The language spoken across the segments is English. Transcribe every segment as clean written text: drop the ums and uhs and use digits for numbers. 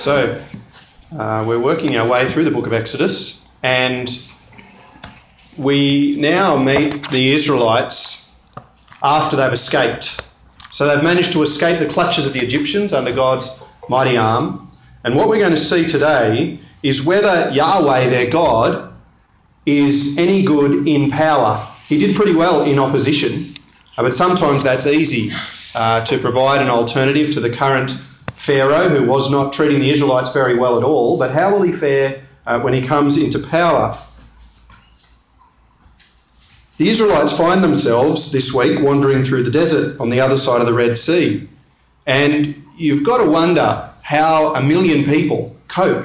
So we're working our way through the book of Exodus, and we now meet the Israelites after they've escaped. So they've managed to escape the clutches of the Egyptians under God's mighty arm. And what we're going to see today is whether Yahweh, their God, is any good in power. He did pretty well in opposition, but sometimes that's easy to provide an alternative to the current Pharaoh, who was not treating the Israelites very well at all. But how will he fare when he comes into power? The Israelites find themselves this week wandering through the desert on the other side of the Red Sea. And you've got to wonder how 1 million people cope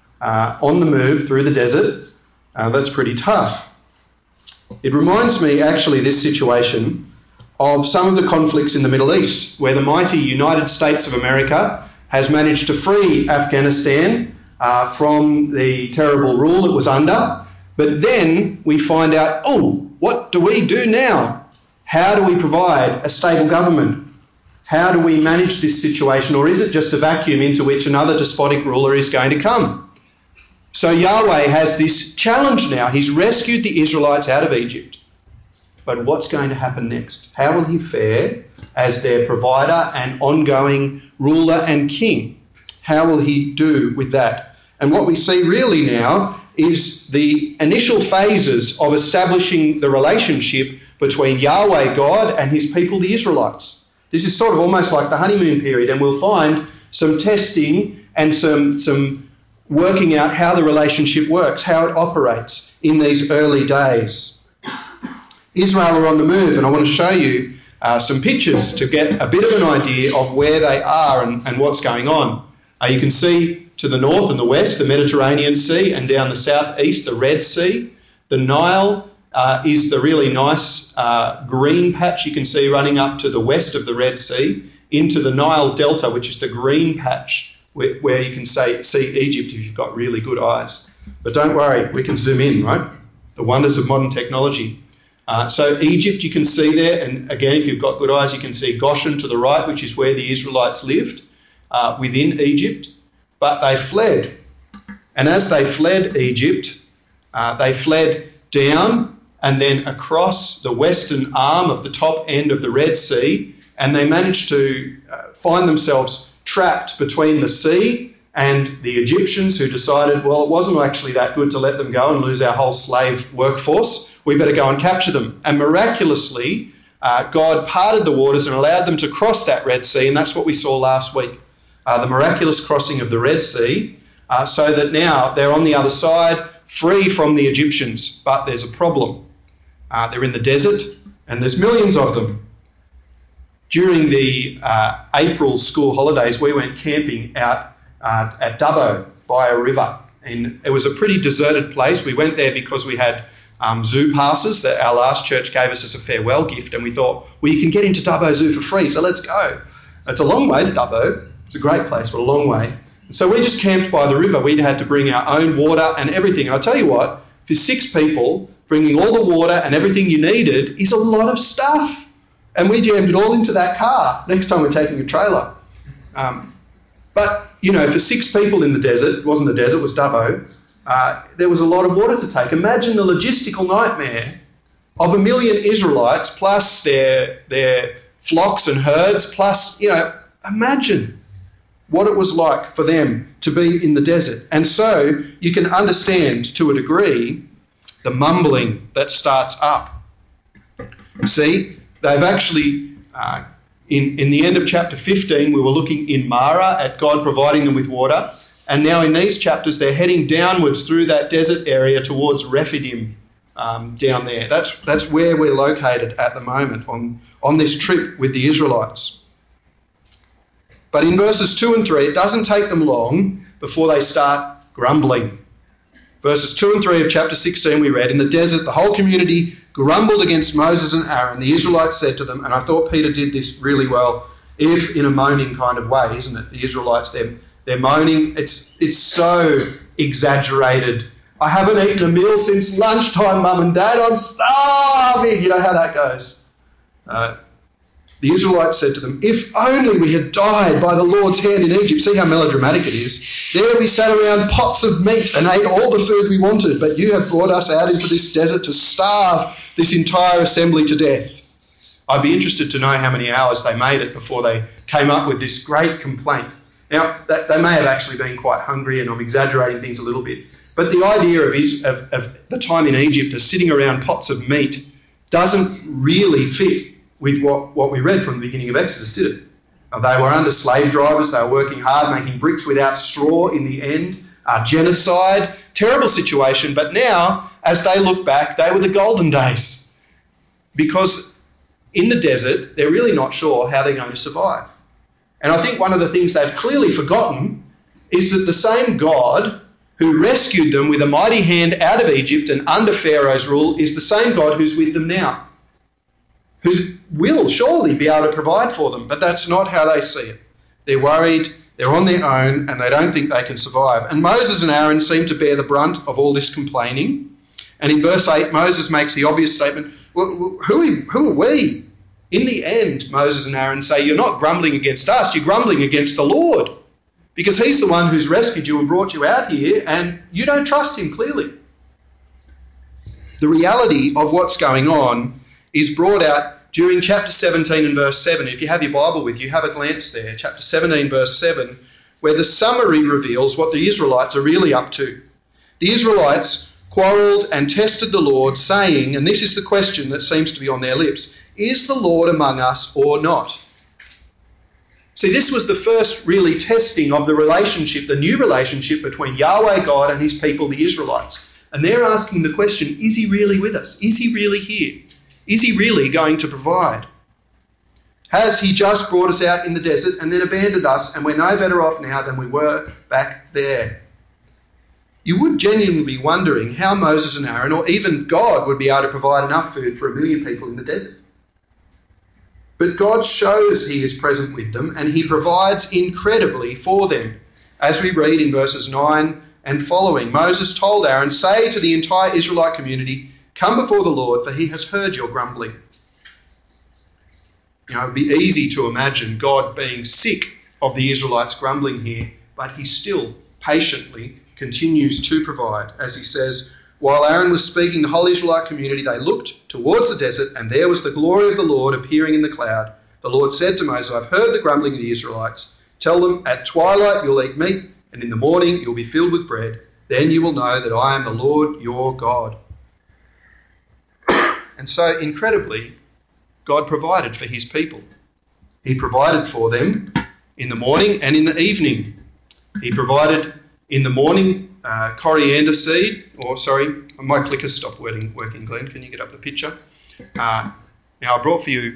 on the move through the desert. That's pretty tough. It reminds me, actually, this situation of some of the conflicts in the Middle East, where the mighty United States of America has managed to free Afghanistan from the terrible rule it was under. But then we find out, what do we do now? How do we provide a stable government? How do we manage this situation? Or is it just a vacuum into which another despotic ruler is going to come? So Yahweh has this challenge now. He's rescued the Israelites out of Egypt. But what's going to happen next? How will he fare as their provider and ongoing ruler and king? How will he do with that? And what we see really now is the initial phases of establishing the relationship between Yahweh God and his people, the Israelites. This is sort of almost like the honeymoon period, and we'll find some testing and some working out how the relationship works, how it operates in these early days. Israel are on the move, and I want to show you some pictures to get a bit of an idea of where they are and what's going on. You can see to the north and the west the Mediterranean Sea, and down the southeast the Red Sea. The Nile is the really nice green patch you can see running up to the west of the Red Sea into the Nile Delta, which is the green patch where you can see Egypt if you've got really good eyes. But don't worry, we can zoom in, right? The wonders of modern technology. So Egypt you can see there, and again, if you've got good eyes, you can see Goshen to the right, which is where the Israelites lived within Egypt. But they fled. And as they fled Egypt, they fled down and then across the western arm of the top end of the Red Sea, and they managed to find themselves trapped between the sea and the Egyptians, who decided, well, it wasn't actually that good to let them go and lose our whole slave workforce. We better go and capture them. And miraculously, God parted the waters and allowed them to cross that Red Sea, and that's what we saw last week, the miraculous crossing of the Red Sea, so that now they're on the other side, free from the Egyptians. But there's a problem. They're in the desert, and there's millions of them. During the April school holidays, we went camping out at Dubbo by a river, and it was a pretty deserted place. We went there because we had zoo passes that our last church gave us as a farewell gift, and we thought, well, you can get into Dubbo Zoo for free, so let's go. It's a long way to Dubbo. It's a great place, but a long way. And so we just camped by the river. We'd had to bring our own water and everything. And I'll tell you what, for 6 people, bringing all the water and everything you needed is a lot of stuff. And we jammed it all into that car. Next time we're taking a trailer. But, for 6 people in the desert, it wasn't a desert, it was Dubbo, there was a lot of water to take. Imagine the logistical nightmare of 1 million Israelites plus their flocks and herds, plus, imagine what it was like for them to be in the desert. And so you can understand to a degree the mumbling that starts up. See, they've actually, in the end of chapter 15, we were looking in Mara at God providing them with water. And now in these chapters, they're heading downwards through that desert area towards Rephidim down there. That's where we're located at the moment on this trip with the Israelites. But in verses 2 and 3, it doesn't take them long before they start grumbling. Verses 2 and 3 of chapter 16 we read, in the desert the whole community grumbled against Moses and Aaron. The Israelites said to them, and I thought Peter did this really well, if in a moaning kind of way, isn't it? The Israelites, they're moaning. It's so exaggerated. I haven't eaten a meal since lunchtime, Mum and Dad. I'm starving. You know how that goes. The Israelites said to them, "If only we had died by the Lord's hand in Egypt." See how melodramatic it is. "There we sat around pots of meat and ate all the food we wanted, but you have brought us out into this desert to starve this entire assembly to death." I'd be interested to know how many hours they made it before they came up with this great complaint. Now, they may have actually been quite hungry, and I'm exaggerating things a little bit, but the idea of the time in Egypt as sitting around pots of meat doesn't really fit with what we read from the beginning of Exodus, did it? They were under slave drivers, they were working hard, making bricks without straw in the end, genocide, terrible situation, but now, as they look back, they were the golden days. Because in the desert, they're really not sure how they're going to survive. And I think one of the things they've clearly forgotten is that the same God who rescued them with a mighty hand out of Egypt and under Pharaoh's rule is the same God who's with them now, who will surely be able to provide for them, but that's not how they see it. They're worried, they're on their own, and they don't think they can survive. And Moses and Aaron seem to bear the brunt of all this complaining. And in verse 8, Moses makes the obvious statement, well, who are we? In the end, Moses and Aaron say, you're not grumbling against us, you're grumbling against the Lord, because he's the one who's rescued you and brought you out here, and you don't trust him, clearly. The reality of what's going on is brought out during chapter 17 and verse 7. If you have your Bible with you, have a glance there. Chapter 17, verse 7, where the summary reveals what the Israelites are really up to. The Israelites quarrelled and tested the Lord, saying, and this is the question that seems to be on their lips, is the Lord among us or not? See, this was the first really testing of the relationship, the new relationship between Yahweh God and his people, the Israelites. And they're asking the question, is he really with us? Is he really here? Is he really going to provide? Has he just brought us out in the desert and then abandoned us, and we're no better off now than we were back there? You would genuinely be wondering how Moses and Aaron, or even God, would be able to provide enough food for 1 million people in the desert. But God shows he is present with them, and he provides incredibly for them. As we read in verses 9 and following, Moses told Aaron, "Say to the entire Israelite community, come before the Lord, for he has heard your grumbling." You know, it would be easy to imagine God being sick of the Israelites' grumbling here, but he still patiently continues to provide. As he says, while Aaron was speaking, the whole Israelite community, they looked towards the desert, and there was the glory of the Lord appearing in the cloud. The Lord said to Moses, "I've heard the grumbling of the Israelites. Tell them, at twilight you'll eat meat, and in the morning you'll be filled with bread. Then you will know that I am the Lord your God." And so, incredibly, God provided for his people. He provided for them in the morning and in the evening. He provided in the morning coriander seed, my clicker stopped working, Glenn. Can you get up the picture? Now, I brought for you,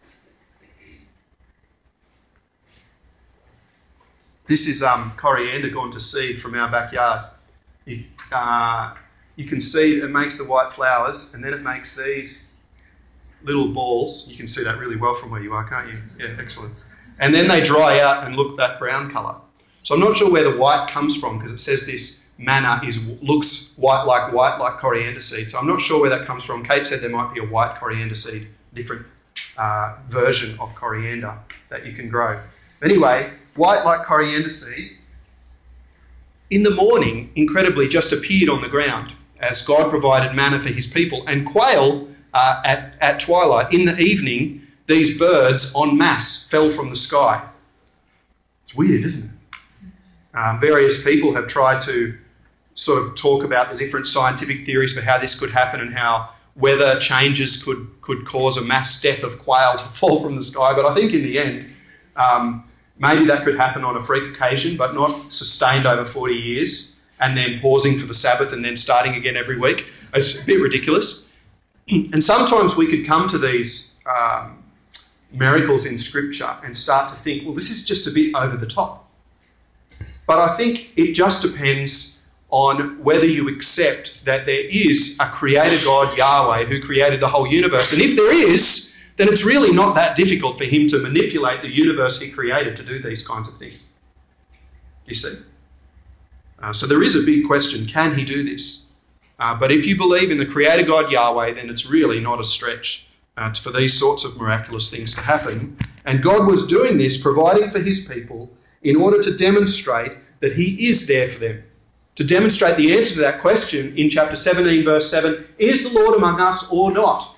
this is coriander gone to seed from our backyard. You can see it makes the white flowers, and then it makes these little balls. You can see that really well from where you are, can't you? Yeah, excellent. And then they dry out and look that brown colour. So I'm not sure where the white comes from, because it says this manna looks white like coriander seed. So I'm not sure where that comes from. Kate said there might be a white coriander seed, different version of coriander that you can grow. Anyway, white like coriander seed, in the morning, incredibly, just appeared on the ground as God provided manna for his people, and quail at twilight. In the evening, these birds en masse fell from the sky. It's weird, isn't it? Various people have tried to sort of talk about the different scientific theories for how this could happen and how weather changes could cause a mass death of quail to fall from the sky. But I think in the end, maybe that could happen on a freak occasion, but not sustained over 40 years and then pausing for the Sabbath and then starting again every week. It's a bit ridiculous. And sometimes we could come to these miracles in Scripture and start to think, well, this is just a bit over the top. But I think it just depends on whether you accept that there is a creator God, Yahweh, who created the whole universe. And if there is, then it's really not that difficult for him to manipulate the universe he created to do these kinds of things. You see? So there is a big question, can he do this? But if you believe in the creator God, Yahweh, then it's really not a stretch for these sorts of miraculous things to happen. And God was doing this, providing for his people, in order to demonstrate that he is there for them. To demonstrate the answer to that question in chapter 17, verse 7, is the Lord among us or not?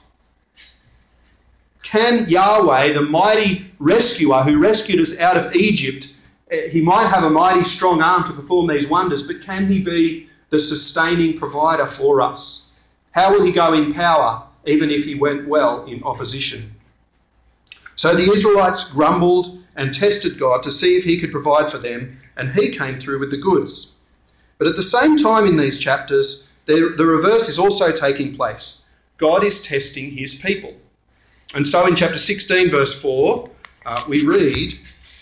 Can Yahweh, the mighty rescuer who rescued us out of Egypt, he might have a mighty strong arm to perform these wonders, but can he be the sustaining provider for us? How will he go in power, even if he went well in opposition? So the Israelites grumbled and tested God to see if he could provide for them, and he came through with the goods. But at the same time in these chapters, the reverse is also taking place. God is testing his people. And so in chapter 16, verse 4, we read,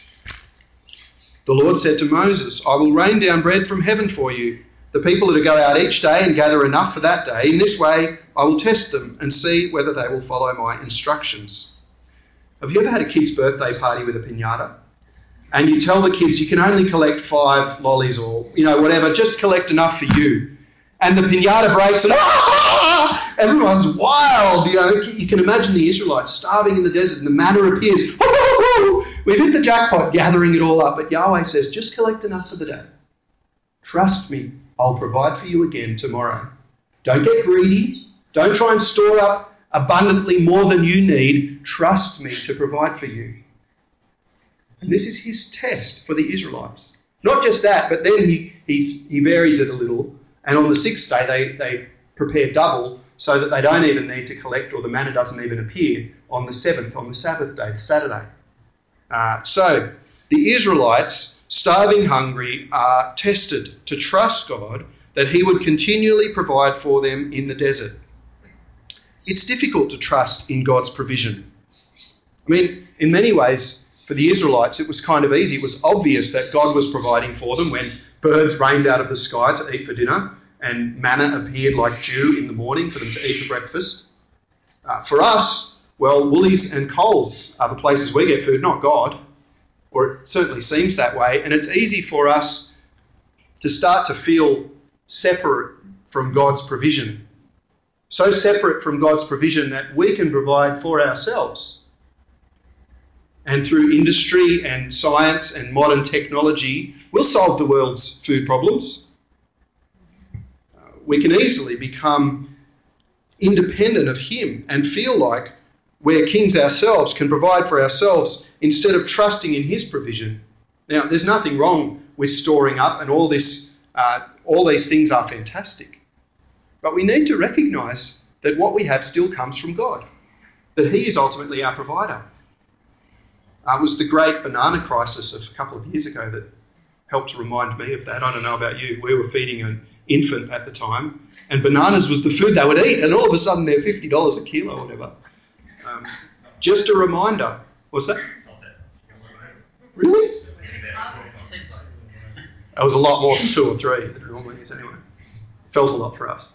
"The Lord said to Moses, I will rain down bread from heaven for you. The people are to go out each day and gather enough for that day. In this way, I will test them and see whether they will follow my instructions." Have you ever had a kid's birthday party with a piñata? And you tell the kids you can only collect 5 lollies or, whatever, just collect enough for you. And the piñata breaks and everyone's wild. You can imagine the Israelites starving in the desert and the manna appears. We've hit the jackpot gathering it all up. But Yahweh says, just collect enough for the day. Trust me, I'll provide for you again tomorrow. Don't get greedy. Don't try and store up abundantly more than you need. Trust me to provide for you. And this is his test for the Israelites. Not just that, but then he varies it a little. And on the 6th day, they prepare double so that they don't even need to collect, or the manna doesn't even appear on the 7th, on the Sabbath day, the Saturday. So the Israelites, starving hungry, are tested to trust God that he would continually provide for them in the desert. It's difficult to trust in God's provision. I mean, in many ways, for the Israelites, it was kind of easy. It was obvious that God was providing for them when birds rained out of the sky to eat for dinner and manna appeared like dew in the morning for them to eat for breakfast. For us, well, Woolies and Coles are the places we get food, not God, or it certainly seems that way. And it's easy for us to start to feel separate from God's provision. So separate from God's provision that we can provide for ourselves. And through industry and science and modern technology, we'll solve the world's food problems. We can easily become independent of him and feel like we're kings ourselves, can provide for ourselves instead of trusting in his provision. Now, there's nothing wrong with storing up, and all these things are fantastic. But we need to recognise that what we have still comes from God, that he is ultimately our provider. It was the great banana crisis of a couple of years ago that helped to remind me of that. I don't know about you. We were feeding an infant at the time, and bananas was the food they would eat, and all of a sudden they're $50 a kilo or whatever. Just a reminder. What's that? Really? That was a lot more than 2 or 3 than it normally is anyway. Felt a lot for us.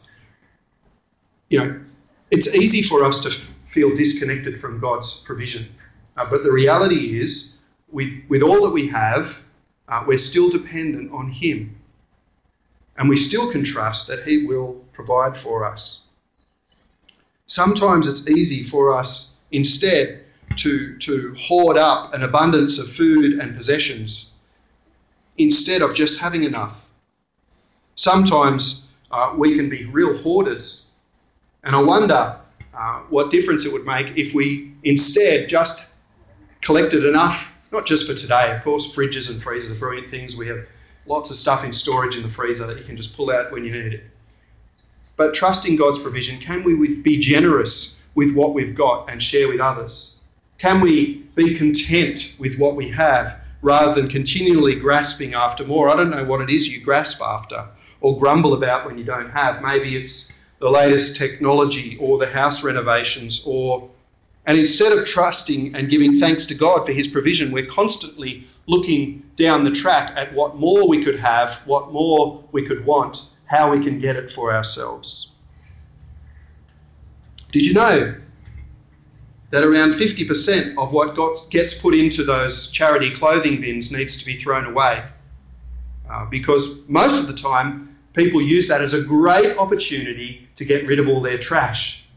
It's easy for us to feel disconnected from God's provision. But the reality is, with all that we have, we're still dependent on him. And we still can trust that he will provide for us. Sometimes it's easy for us instead to hoard up an abundance of food and possessions instead of just having enough. Sometimes we can be real hoarders. And I wonder what difference it would make if we instead just collected enough, not just for today, of course, fridges and freezers are brilliant things. We have lots of stuff in storage in the freezer that you can just pull out when you need it. But trusting God's provision, can we be generous with what we've got and share with others? Can we be content with what we have rather than continually grasping after more? I don't know what it is you grasp after or grumble about when you don't have. Maybe it's the latest technology or the house renovations and instead of trusting and giving thanks to God for his provision, we're constantly looking down the track at what more we could have, what more we could want, how we can get it for ourselves. Did you know that around 50% of what gets put into those charity clothing bins needs to be thrown away? Because most of the time, people use that as a great opportunity to get rid of all their trash.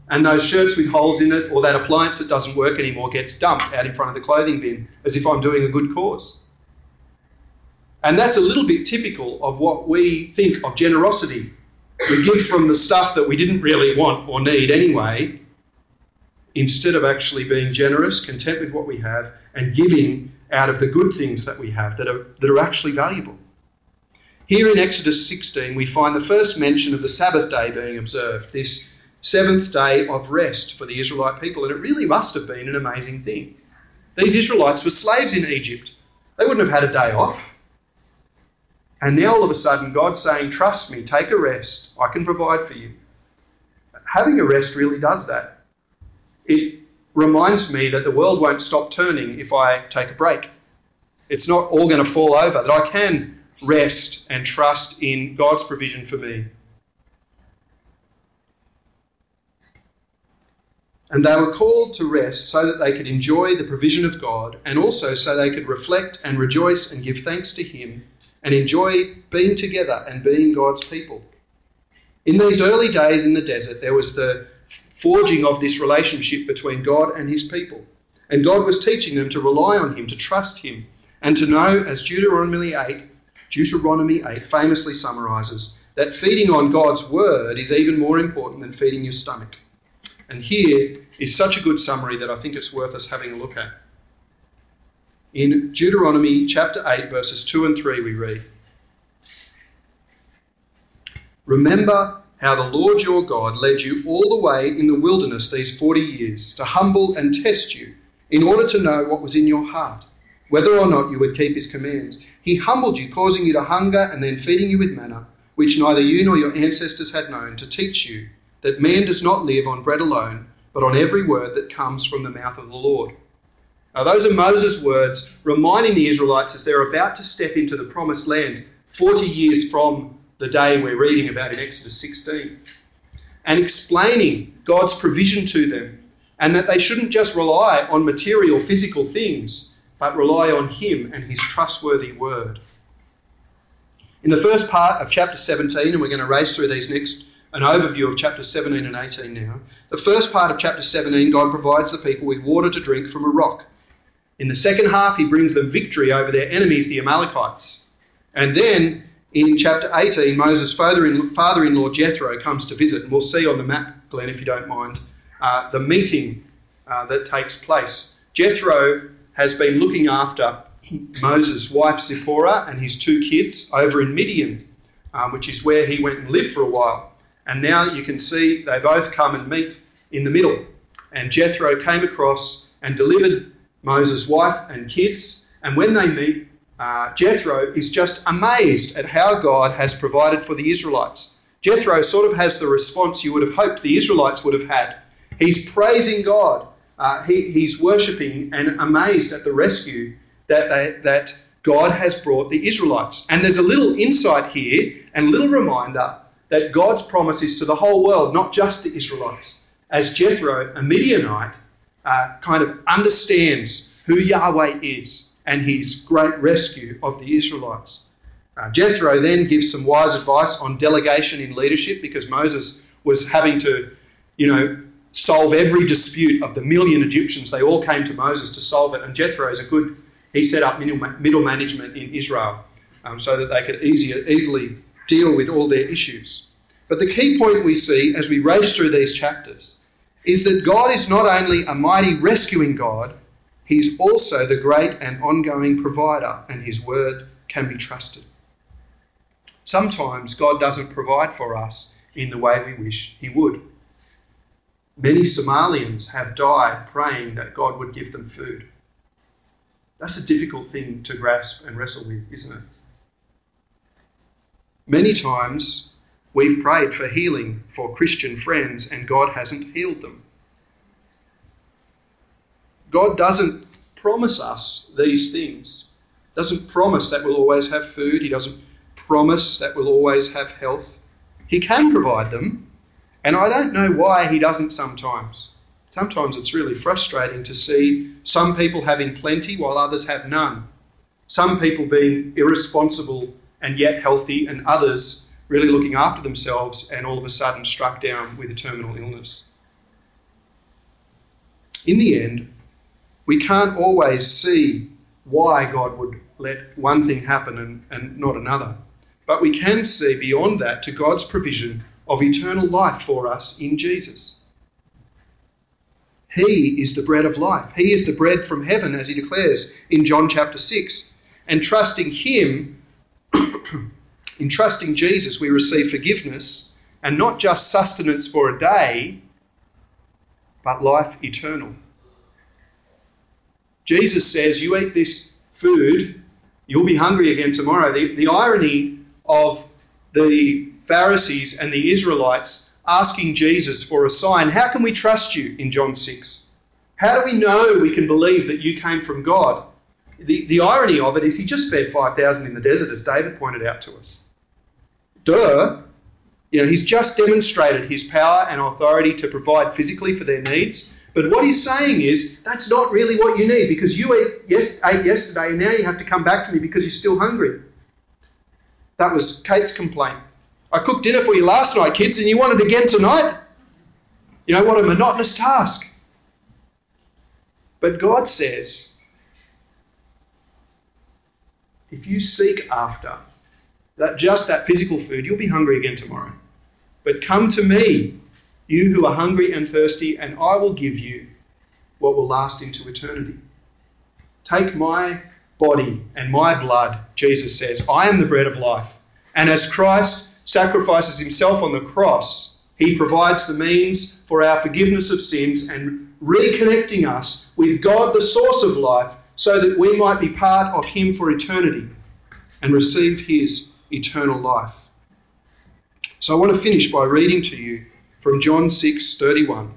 And those shirts with holes in it or that appliance that doesn't work anymore gets dumped out in front of the clothing bin as if I'm doing a good cause. And that's a little bit typical of what we think of generosity. We give from the stuff that we didn't really want or need anyway, instead of actually being generous, content with what we have, and giving out of the good things that we have that are actually valuable. Here in Exodus 16, we find the first mention of the Sabbath day being observed, this seventh day of rest for the Israelite people, and it really must have been an amazing thing. These Israelites were slaves in Egypt. They wouldn't have had a day off. And now all of a sudden God's saying, trust me, take a rest, I can provide for you. Having a rest really does that. It reminds me that the world won't stop turning if I take a break. It's not all going to fall over, that I can rest and trust in God's provision for me. And they were called to rest so that they could enjoy the provision of God, and also so they could reflect and rejoice and give thanks to Him and enjoy being together and being God's people. In these early days in the desert, there was the forging of this relationship between God and His people. And God was teaching them to rely on Him, to trust Him, and to know, as Deuteronomy 8 famously summarises, that feeding on God's word is even more important than feeding your stomach. And here is such a good summary that I think it's worth us having a look at. In Deuteronomy chapter 8, verses 2 and 3, we read, "Remember how the Lord your God led you all the way in the wilderness these 40 years to humble and test you in order to know what was in your heart, whether or not you would keep His commands. He humbled you, causing you to hunger and then feeding you with manna, which neither you nor your ancestors had known, to teach you that man does not live on bread alone, but on every word that comes from the mouth of the Lord." Now, those are Moses' words reminding the Israelites as they're about to step into the promised land 40 years from the day we're reading about in Exodus 16, and explaining God's provision to them, and that they shouldn't just rely on material, physical things, but rely on Him and His trustworthy word. In the first part of chapter 17, and we're going to race through these next, an overview of chapters 17 and 18 now. The first part of chapter 17, God provides the people with water to drink from a rock. In the second half, He brings them victory over their enemies, the Amalekites. And then in chapter 18, Moses' father-in-law Jethro comes to visit. And we'll see on the map, Glenn, if you don't mind, the meeting that takes place. Jethro has been looking after Moses' wife Zipporah and his 2 kids over in Midian, which is where he went and lived for a while. And now you can see they both come and meet in the middle. And Jethro came across and delivered Moses' wife and kids. And when they meet, Jethro is just amazed at how God has provided for the Israelites. Jethro sort of has the response you would have hoped the Israelites would have had. He's praising God. He's worshipping and amazed at the rescue that God has brought the Israelites. And there's a little insight here and a little reminder that God's promise is to the whole world, not just the Israelites. As Jethro, a Midianite, kind of understands who Yahweh is and His great rescue of the Israelites. Jethro then gives some wise advice on delegation in leadership, because Moses was having to, solve every dispute of the million Egyptians. They all came to Moses to solve it. And Jethro is he set up middle management in Israel so that they could easily deal with all their issues. But the key point we see as we race through these chapters is that God is not only a mighty rescuing God, He's also the great and ongoing provider, and His word can be trusted. Sometimes God doesn't provide for us in the way we wish He would. Many Somalians have died praying that God would give them food. That's a difficult thing to grasp and wrestle with, isn't it? Many times we've prayed for healing for Christian friends and God hasn't healed them. God doesn't promise us these things. Doesn't promise that we'll always have food. He doesn't promise that we'll always have health. He can provide them, and I don't know why He doesn't sometimes. Sometimes it's really frustrating to see some people having plenty while others have none. Some people being irresponsible and yet healthy, and others really looking after themselves and all of a sudden struck down with a terminal illness. In the end, we can't always see why God would let one thing happen and not another. But we can see beyond that to God's provision of eternal life for us in Jesus. He is the bread of life. He is the bread from heaven, as he declares in John chapter 6. And trusting him, in trusting Jesus, we receive forgiveness, and not just sustenance for a day, but life eternal. Jesus says, you eat this food, you'll be hungry again tomorrow. The irony of the Pharisees and the Israelites asking Jesus for a sign, how can we trust you in John 6? How do we know we can believe that you came from God? The irony of it is he just fed 5,000 in the desert, as David pointed out to us. Duh. He's just demonstrated his power and authority to provide physically for their needs. But what he's saying is, that's not really what you need, because you ate yesterday and now you have to come back to me because you're still hungry. That was Kate's complaint. I cooked dinner for you last night, kids, and you want it again tonight? What a monotonous task. But God says, if you seek after that physical food, you'll be hungry again tomorrow. But come to me, you who are hungry and thirsty, and I will give you what will last into eternity. Take my body and my blood, Jesus says. I am the bread of life. And as Christ sacrifices himself on the cross, he provides the means for our forgiveness of sins and reconnecting us with God, the source of life, so that we might be part of him for eternity and receive his eternal life. So I want to finish by reading to you from John 6:31.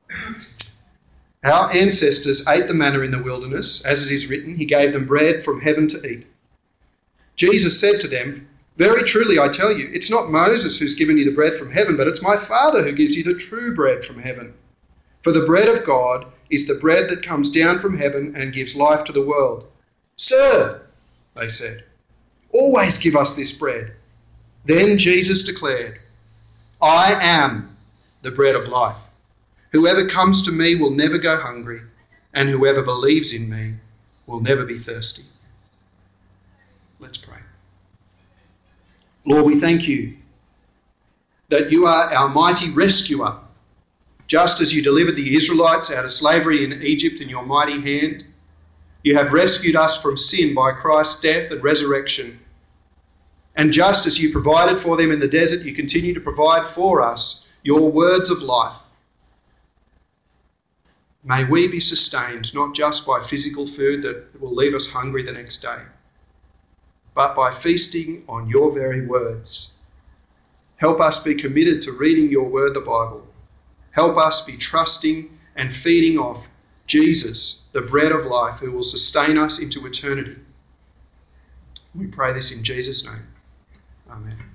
Our ancestors ate the manna in the wilderness, as it is written, he gave them bread from heaven to eat. Jesus said to them, very truly I tell you, it's not Moses who's given you the bread from heaven, but it's my Father who gives you the true bread from heaven. For the bread of God is the bread that comes down from heaven and gives life to the world. Sir, they said, always give us this bread. Then Jesus declared, I am the bread of life. Whoever comes to me will never go hungry, and whoever believes in me will never be thirsty. Let's pray. Lord, we thank you that you are our mighty rescuer. Just as you delivered the Israelites out of slavery in Egypt in your mighty hand, you have rescued us from sin by Christ's death and resurrection. And just as you provided for them in the desert, you continue to provide for us your words of life. May we be sustained not just by physical food that will leave us hungry the next day, but by feasting on your very words. Help us be committed to reading your word, the Bible. Help us be trusting and feeding off Jesus, the bread of life, who will sustain us into eternity. We pray this in Jesus' name. Amen.